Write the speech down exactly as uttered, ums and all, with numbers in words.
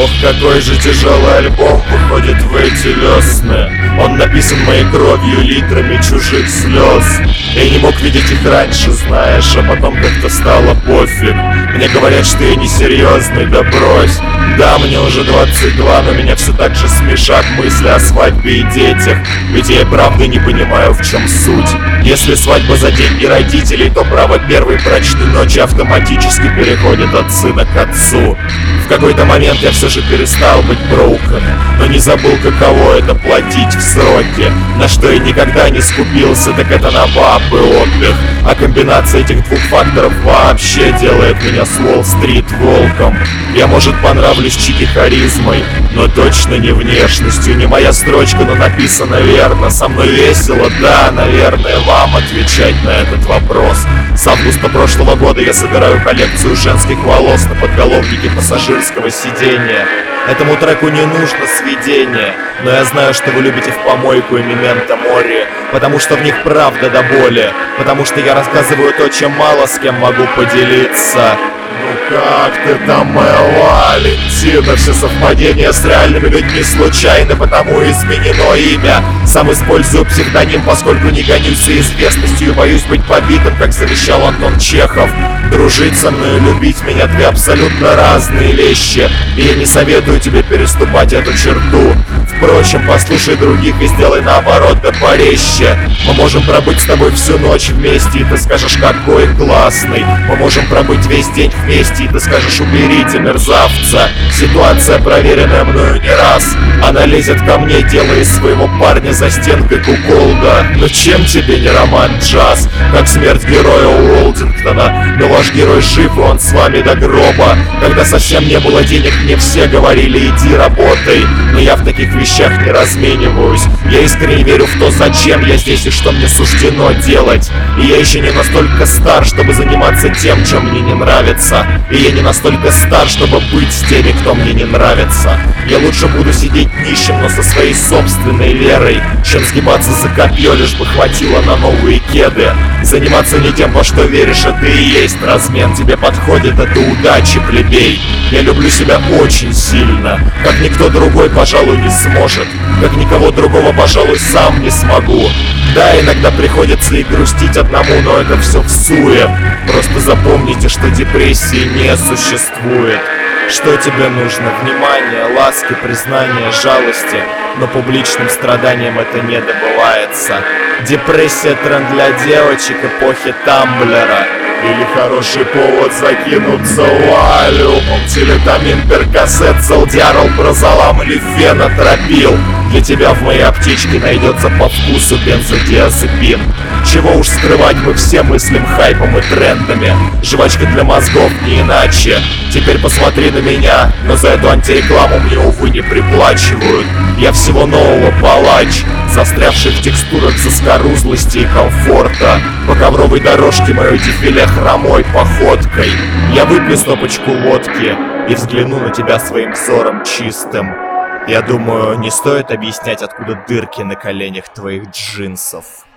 Ох, какой же тяжелый альбом выходит в эти весны. Он написан моей кровью, литрами чужих слез. Я не мог видеть их раньше, знаешь, а потом как-то стало пофиг. Мне говорят, что я несерьезный, да брось. Да, мне уже двадцать два, но меня все так же смешат мысли о свадьбе и детях. Ведь я и правда не понимаю, в чем суть. Если свадьба за деньги родителей, то право первой брачной ночи автоматически переходит от сына к отцу. В какой-то момент я все же перестал быть броукен, но не забыл, каково это платить в сроки. На что я никогда не скупился, так это на баб и отдых. А комбинация этих двух факторов вообще делает меня с Уолл-стрит волком. Я, может, понравлюсь чики харизмой, но точно не внешностью. Не моя строчка, но написано верно. Со мной весело, да, наверное, вам отвечать на этот вопрос. С августа прошлого года я собираю коллекцию женских волос на подголовнике пассажирского сиденья. Этому треку не нужно сведение, но я знаю, что вы любите в помойку и Мементо Мори, потому что в них правда до боли, потому что я рассказываю то, чем мало с кем могу поделиться. Ну как ты там, моя Валентина? Все совпадения с реальными людьми случайны, потому изменено имя. Сам использую псевдоним, поскольку не гонюсь за известностью и боюсь быть побитым, как завещал Антон Чехов. Дружить со мной и любить меня — две абсолютно разные вещи, и я не советую тебе переступать эту черту. Впрочем, послушай других и сделай наоборот, да порезче. Мы можем пробыть с тобой всю ночь вместе, и ты скажешь, какой классный. Мы можем пробыть весь день вместе, и ты скажешь, уберите мерзавца. Ситуация, проверенная мною не раз. Она лезет ко мне, делая из своего парня за стенкой куколда. Но чем тебе не роман-джаз? Как смерть героя Уолдингтона. Но ваш герой жив, и он с вами до гроба. Когда совсем не было денег, мне все говорили, иди работай. Но я в таких вещах не размениваюсь. Я искренне верю в то, зачем я здесь и что мне суждено делать. И я еще не настолько стар, чтобы заниматься тем, чем мне не нравится. И я не настолько стар, чтобы быть с теми, кто мне не нравится. Я лучше буду сидеть нищим, но со своей собственной верой, чем сгибаться за копье, лишь бы хватило на новые кеды. Заниматься не тем, во что веришь, это и есть размен. Тебе подходит это удачи, плебей. Я люблю себя очень сильно, как никто другой, пожалуй, не сможет. Как никого другого, пожалуй, сам не смогу. Да, иногда приходится и грустить одному, но это все всуе. Просто запомните, что депрессии не существует. Что тебе нужно? Внимание, ласки, признание, жалости. Но публичным страданием это не добывается. Депрессия — тренд для девочек эпохи Тамблера. Или хороший повод закинуться валюмом. Телетамин, перкасет, залдиарол, прозолам или фенотропил. Для тебя в моей аптечке найдется по вкусу бензодиазепин. Чего уж скрывать, мы все мыслим хайпом и трендами. Жвачка для мозгов, не иначе. Теперь посмотри на меня, но за эту антирекламу мне, увы, не приплачивают. Я всего нового палач, застрявший в текстурах заскорузлости и комфорта. По ковровой дорожке мое дефиле хромой походкой. Я выпью стопочку водки и взгляну на тебя своим взором чистым. Я думаю, не стоит объяснять, откуда дырки на коленях твоих джинсов.